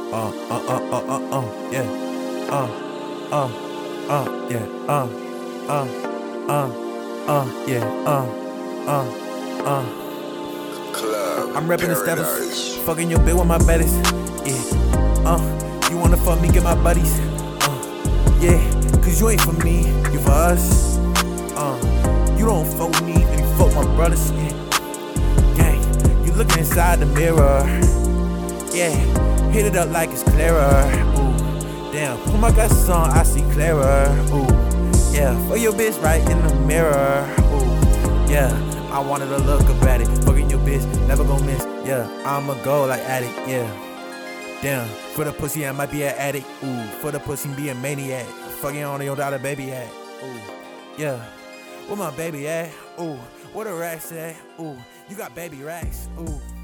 Yeah. Yeah. Yeah. Club I'm reppin' the steppers, Paradise. fucking your bitch with my buddies. Yeah. You wanna fuck me, get my buddies. Yeah, cause you ain't for me, you for us. You don't fuck with me, and you fuck my brothers. Yeah. Gang, you looking inside the mirror. Yeah, hit it up like it's clearer. Ooh, damn, put my glasses on, I see clearer. Ooh, yeah, for your bitch right in the mirror. Ooh, yeah, I wanted to look up at it. Fucking your bitch, never gon' miss. Yeah, I'ma go like addict. Yeah, damn, for the pussy I might be an addict. Ooh, for the pussy be a maniac. Fucking on your daughter baby at. Ooh, yeah, where my baby at? Ooh, where the racks at? Ooh, you got baby racks. Ooh.